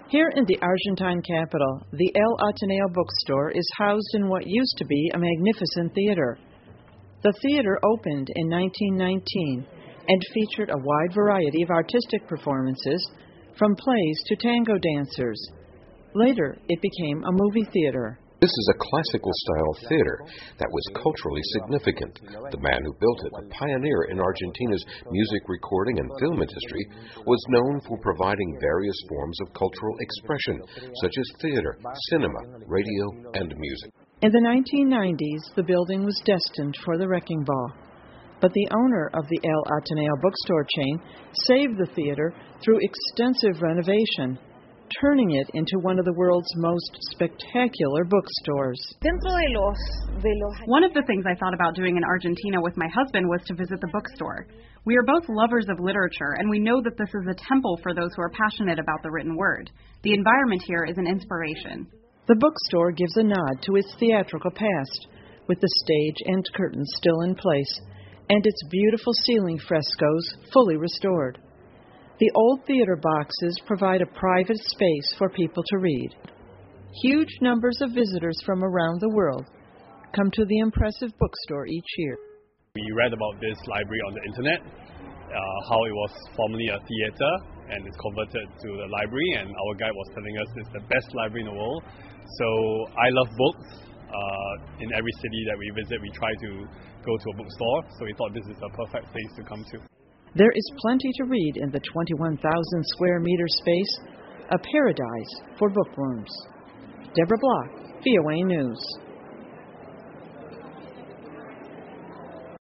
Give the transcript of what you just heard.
Here in the Argentine capital, the El Ateneo bookstore is housed in what used to be a magnificent theater. The theater opened in 1919 and featured a wide variety of artistic performances, from plays to tango dancers. Later, it became a movie theater. This is a classical-style theater that was culturally significant. The man who built it, a pioneer in Argentina's music recording and film industry, was known for providing various forms of cultural expression, such as theater, cinema, radio, and music. In the 1990s, the building was destined for the wrecking ball. But the owner of the El Ateneo bookstore chain saved the theater through extensive renovation, turning it into one of the world's most spectacular bookstores. One of the things I thought about doing in Argentina with my husband was to visit the bookstore. We are both lovers of literature, and we know that this is a temple for those who are passionate about the written word. The environment here is an inspiration. The bookstore gives a nod to its theatrical past, with the stage and curtains still in place, and its beautiful ceiling frescoes fully restored. The old theater boxes provide a private space for people to read. Huge numbers of visitors from around the world come to the impressive bookstore each year. We read about this library on the internet, how it was formerly a theater and it's converted to the library, and our guide was telling us it's the best library in the world. So I love books. In every city that we visit, we try to go to a bookstore, so we thought this is a perfect place to come to. There is plenty to read in the 21,000 square meter space, a paradise for bookworms. Deborah Block, VOA News.